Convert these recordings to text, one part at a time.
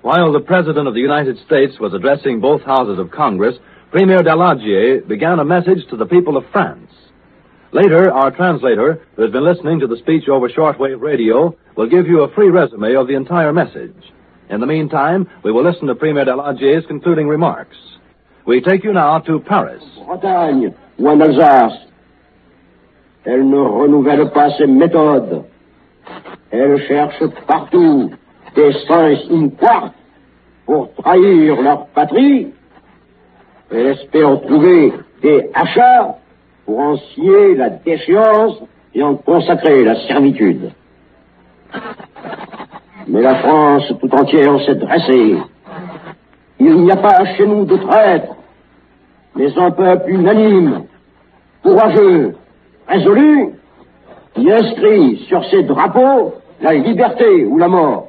While the President of the United States was addressing both houses of Congress, Premier Daladier began a message to the people of France. Later, our translator, who has been listening to the speech over shortwave radio, will give you a free resume of the entire message. In the meantime, we will listen to Premier Daladier's concluding remarks. We take you now to Paris. Bretagne ou en Alsace, elle ne renouvelle pas ses méthodes. Elle cherche partout des sens in quart pour trahir leur patrie. Elle espère trouver des achats pour en scier la déchéance et en consacrer la servitude. Mais la France tout entière s'est dressée. Il n'y a pas chez nous de traîtres, mais un peuple unanime, courageux, résolu, qui inscrit sur ses drapeaux la liberté ou la mort.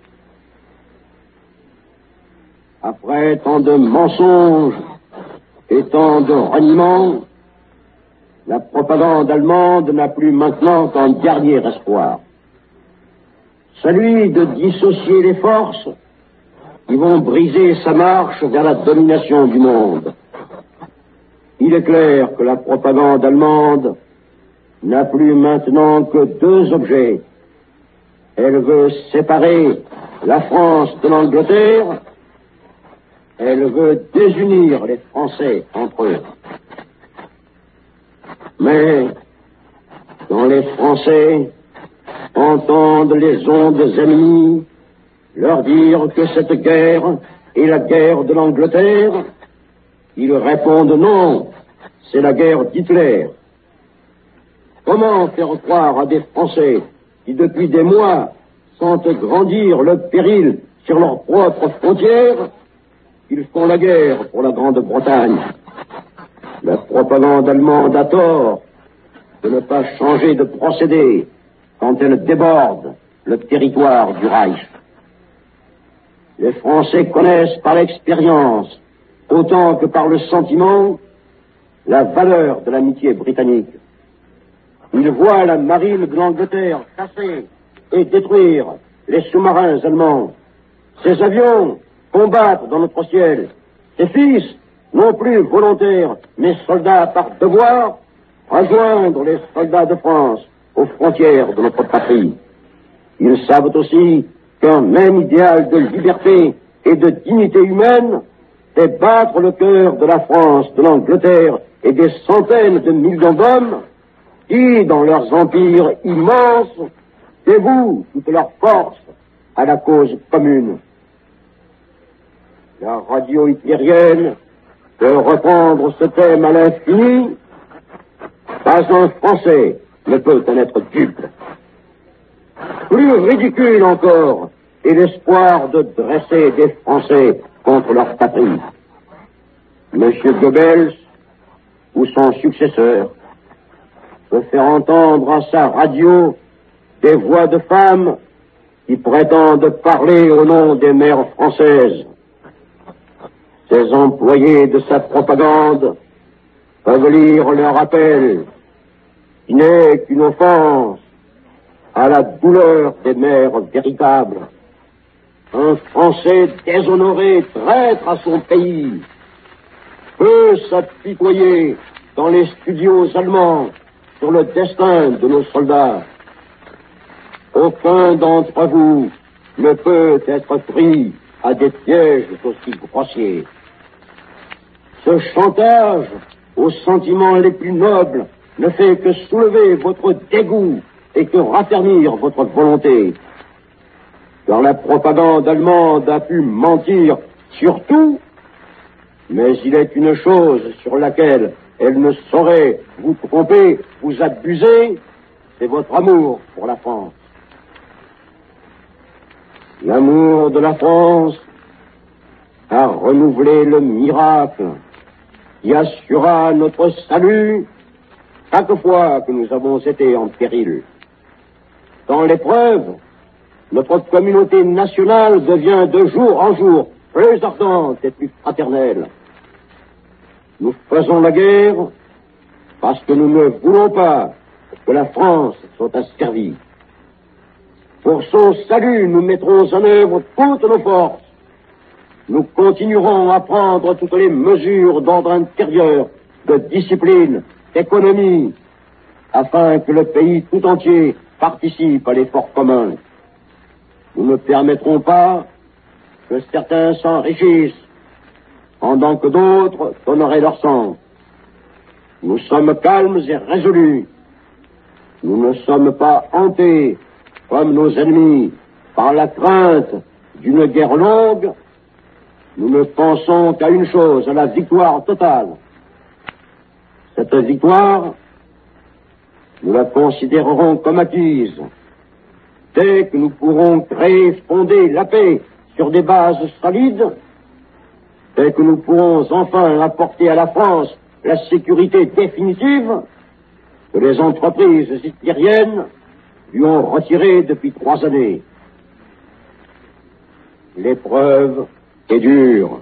Après tant de mensonges et tant de reniements, la propagande allemande n'a plus maintenant qu'un dernier espoir. Celui de dissocier les forces qui vont briser sa marche vers la domination du monde. Il est clair que la propagande allemande n'a plus maintenant que deux objets. Elle veut séparer la France de l'Angleterre, elle veut désunir les Français entre eux. Mais quand les Français entendent les ondes ennemies leur dire que cette guerre est la guerre de l'Angleterre, ils répondent non, c'est la guerre d'Hitler. Comment faire croire à des Français qui depuis des mois sentent grandir le péril sur leurs propres frontières qu'ils font la guerre pour la Grande-Bretagne? La propagande allemande a tort de ne pas changer de procédé quand elle déborde le territoire du Reich. Les Français connaissent par l'expérience, autant que par le sentiment, la valeur de l'amitié britannique. Ils voient la marine de l'Angleterre chasser et détruire les sous-marins allemands. Ces avions combattent dans notre ciel. Ces fils, non plus volontaires, mais soldats par devoir, rejoindre les soldats de France aux frontières de notre patrie. Ils savent aussi qu'un même idéal de liberté et de dignité humaine fait battre le cœur de la France, de l'Angleterre et des centaines de millions d'hommes qui, dans leurs empires immenses, dévouent toute leur force à la cause commune. La radio hitlérienne peut reprendre ce thème à l'infini. Pas un Français ne peut en être dupe. Plus ridicule encore est l'espoir de dresser des Français contre leur patrie. M. Goebbels, ou son successeur, peut faire entendre à sa radio des voix de femmes qui prétendent parler au nom des mères françaises. Ces employés de sa propagande peuvent lire leur appel, qui n'est qu'une offense à la douleur des mères véritables. Un Français déshonoré, traître à son pays, peut s'apitoyer dans les studios allemands sur le destin de nos soldats. Aucun d'entre vous ne peut être pris à des pièges aussi grossiers. Ce chantage aux sentiments les plus nobles ne fait que soulever votre dégoût et que raffermir votre volonté. Car la propagande allemande a pu mentir sur tout, mais il est une chose sur laquelle elle ne saurait vous tromper, vous abuser, c'est votre amour pour la France. L'amour de la France a renouvelé le miracle qui assura notre salut chaque fois que nous avons été en péril. Dans l'épreuve, notre communauté nationale devient de jour en jour plus ardente et plus fraternelle. Nous faisons la guerre parce que nous ne voulons pas que la France soit asservie. Pour son salut, nous mettrons en œuvre toutes nos forces nous continuerons à prendre toutes les mesures d'ordre intérieur, de discipline, d'économie, afin que le pays tout entier participe à l'effort commun. Nous ne permettrons pas que certains s'enrichissent pendant que d'autres donneraient leur sang. Nous sommes calmes et résolus. Nous ne sommes pas hantés, comme nos ennemis, par la crainte d'une guerre longue. Nous ne pensons qu'à une chose, à la victoire totale. Cette victoire, nous la considérerons comme acquise. Dès que nous pourrons créer, fonder la paix sur des bases solides, dès que nous pourrons enfin apporter à la France la sécurité définitive que les entreprises hitlériennes lui ont retirée depuis 3 années. L'épreuve est dure.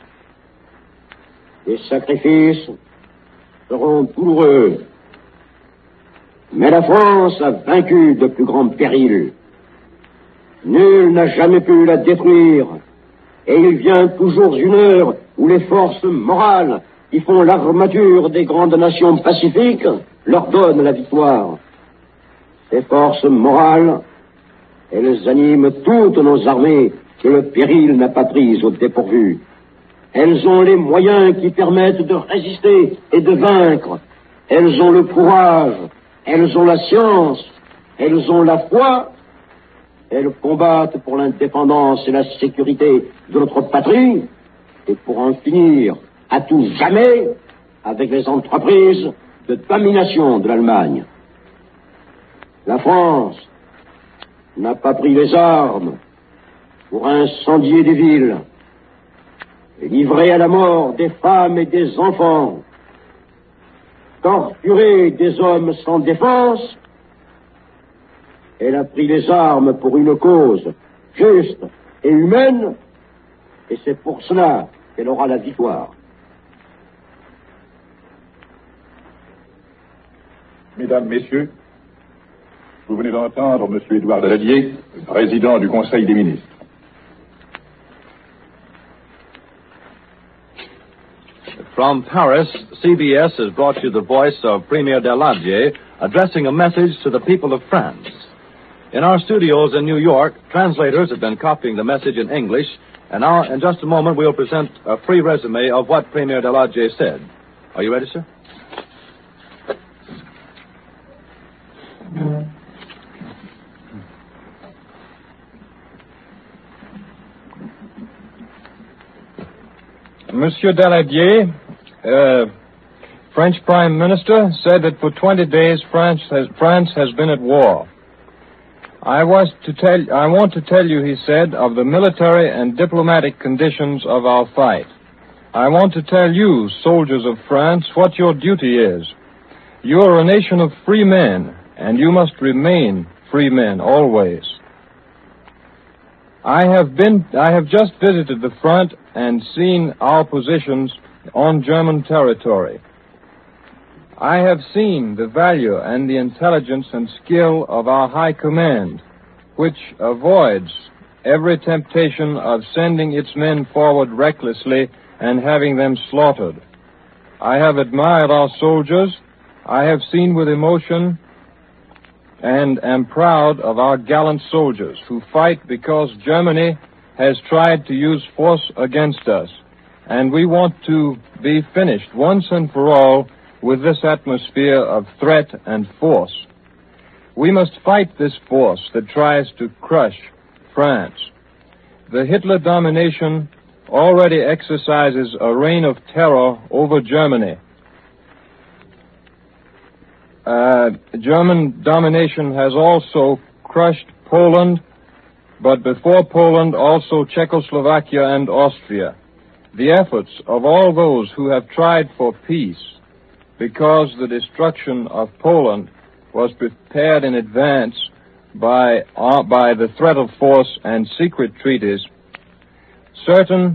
Les sacrifices seront douloureux. Mais la France a vaincu de plus grands périls. Nul n'a jamais pu la détruire. Et il vient toujours une heure où les forces morales qui font l'armature des grandes nations pacifiques leur donnent la victoire. Ces forces morales, elles animent toutes nos armées que le péril n'a pas prises au dépourvu. Elles ont les moyens qui permettent de résister et de vaincre. Elles ont le courage, elles ont la science, elles ont la foi. Elles combattent pour l'indépendance et la sécurité de notre patrie et pour en finir à tout jamais avec les entreprises de domination de l'Allemagne. La France n'a pas pris les armes pour incendier des villes et livrer à la mort des femmes et des enfants, torturer des hommes sans défense. Elle a pris les armes pour une cause juste et humaine, et c'est pour cela qu'elle aura la victoire. Mesdames, Messieurs, vous venez d'entendre M. Édouard Daladier, président du Conseil des ministres. From Paris, CBS has brought you the voice of Premier Daladier addressing a message to the people of France. In our studios in New York, translators have been copying the message in English, and now, in just a moment, we'll present a free resume of what Premier Daladier said. Are you ready, sir? Monsieur Daladier, French Prime Minister, said that for 20 days France has been at war. I want to tell you, he said, of the military and diplomatic conditions of our fight. I want to tell you, soldiers of France, what your duty is. You are a nation of free men, and you must remain free men always. I have just visited the front and seen our positions on German territory. I have seen the value and the intelligence and skill of our high command, which avoids every temptation of sending its men forward recklessly and having them slaughtered. I have admired our soldiers. I have seen with emotion and am proud of our gallant soldiers who fight because Germany has tried to use force against us, and we want to be finished once and for all with this atmosphere of threat and force. We must fight this force that tries to crush France. The Hitler domination already exercises a reign of terror over Germany. German domination has also crushed Poland, but before Poland also Czechoslovakia and Austria. The efforts of all those who have tried for peace, because the destruction of Poland was prepared in advance by the threat of force and secret treaties, certain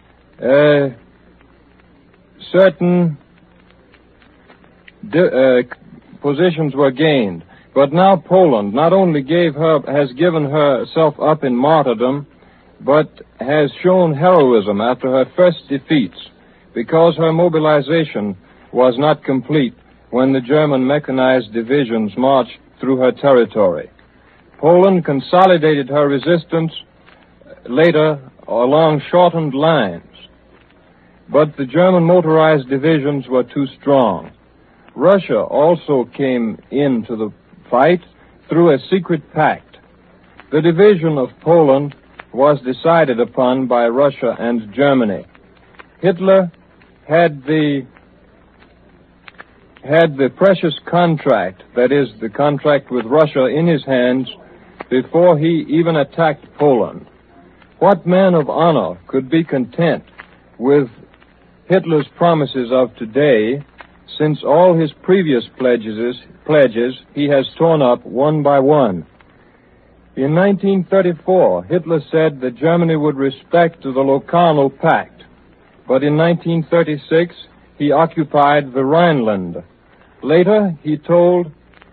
positions were gained. But now Poland not only has given herself up in martyrdom, but has shown heroism after her first defeats because her mobilization was not complete when the German mechanized divisions marched through her territory. Poland consolidated her resistance later along shortened lines, but the German motorized divisions were too strong. Russia also came into the fight through a secret pact. The division of Poland was decided upon by Russia and Germany. Hitler had the precious contract, that is, the contract with Russia, in his hands before he even attacked Poland. What man of honor could be content with Hitler's promises of today, since all his previous pledges he has torn up one by one? In 1934, Hitler said that Germany would respect the Locarno Pact, but in 1936 he occupied the Rhineland. Later he told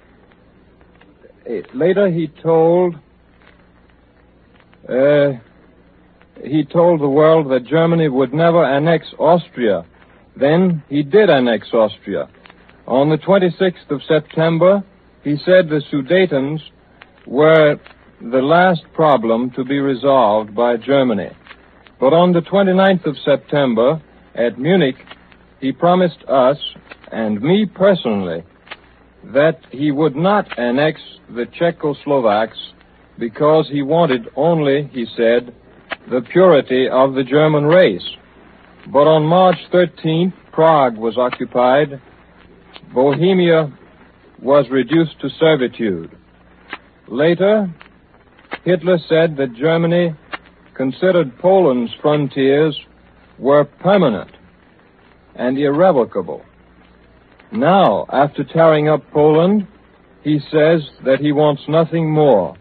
the world that Germany would never annex Austria. Then he did annex Austria. On the 26th of September, he said the Sudetens were the last problem to be resolved by Germany. But on the 29th of September, at Munich, he promised us, and me personally, that he would not annex the Czechoslovaks because he wanted only, he said, the purity of the German race. But on March 13th, Prague was occupied. Bohemia was reduced to servitude. Later, Hitler said that Germany considered Poland's frontiers were permanent and irrevocable. Now, after tearing up Poland, he says that he wants nothing more.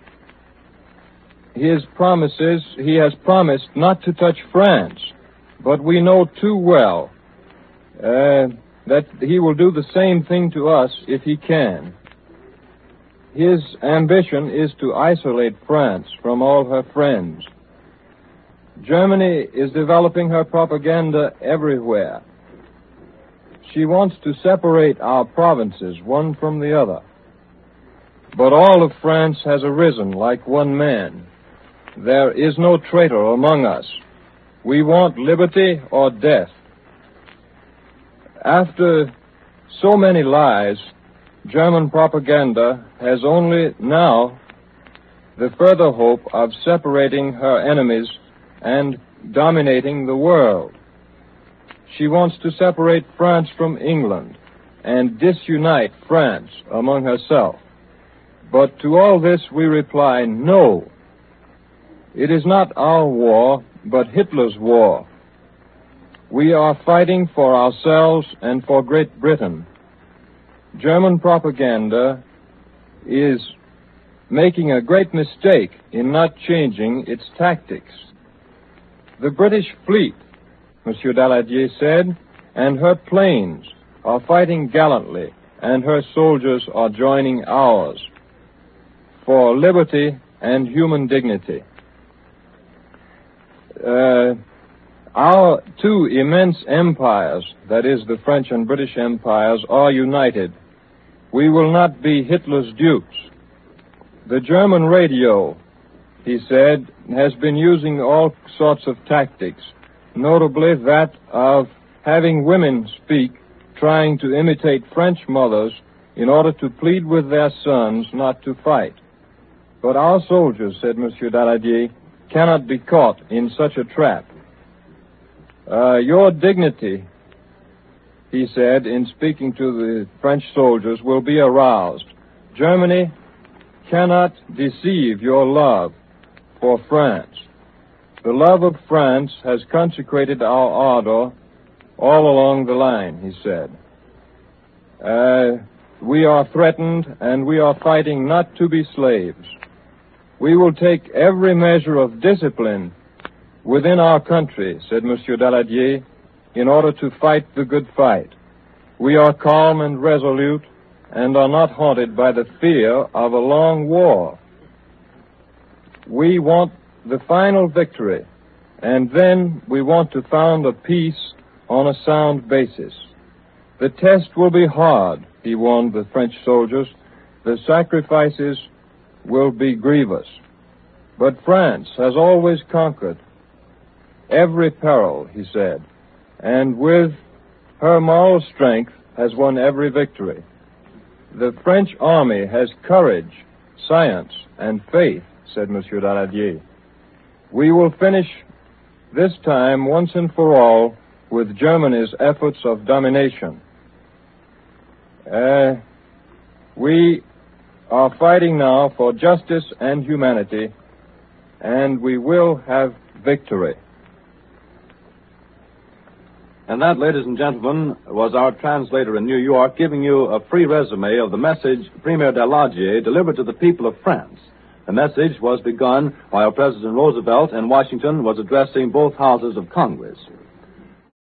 He has promised not to touch France, but we know too well that he will do the same thing to us if he can. His ambition is to isolate France from all her friends. Germany is developing her propaganda everywhere. She wants to separate our provinces one from the other. But all of France has arisen like one man. There is no traitor among us. We want liberty or death. After so many lies, German propaganda has only now the further hope of separating her enemies and dominating the world. She wants to separate France from England and disunite France among herself. But to all this we reply, no. It is not our war, but Hitler's war. We are fighting for ourselves and for Great Britain. German propaganda is making a great mistake in not changing its tactics. The British fleet, Monsieur Daladier said, and her planes are fighting gallantly, and her soldiers are joining ours for liberty and human dignity. Our two immense empires, that is, the French and British empires, are united. We will not be Hitler's dupes. The German radio, he said, has been using all sorts of tactics, notably that of having women speak, trying to imitate French mothers in order to plead with their sons not to fight. But our soldiers, said Monsieur Daladier, cannot be caught in such a trap. Your dignity, he said, in speaking to the French soldiers, will be aroused. Germany cannot deceive your love for France. The love of France has consecrated our ardor all along the line, he said. We are threatened, and we are fighting not to be slaves. We will take every measure of discipline within our country, said Monsieur Daladier, in order to fight the good fight. We are calm and resolute and are not haunted by the fear of a long war. We want the final victory, and then we want to found a peace on a sound basis. The test will be hard, he warned the French soldiers. The sacrifices will be grievous. But France has always conquered every peril, he said, and with her moral strength has won every victory. The French army has courage, science, and faith, said Monsieur Daladier. We will finish this time once and for all with Germany's efforts of domination. We are fighting now for justice and humanity, and we will have victory. And that, ladies and gentlemen, was our translator in New York giving you a free resume of the message Premier Daladier delivered to the people of France. The message was begun while President Roosevelt in Washington was addressing both houses of Congress.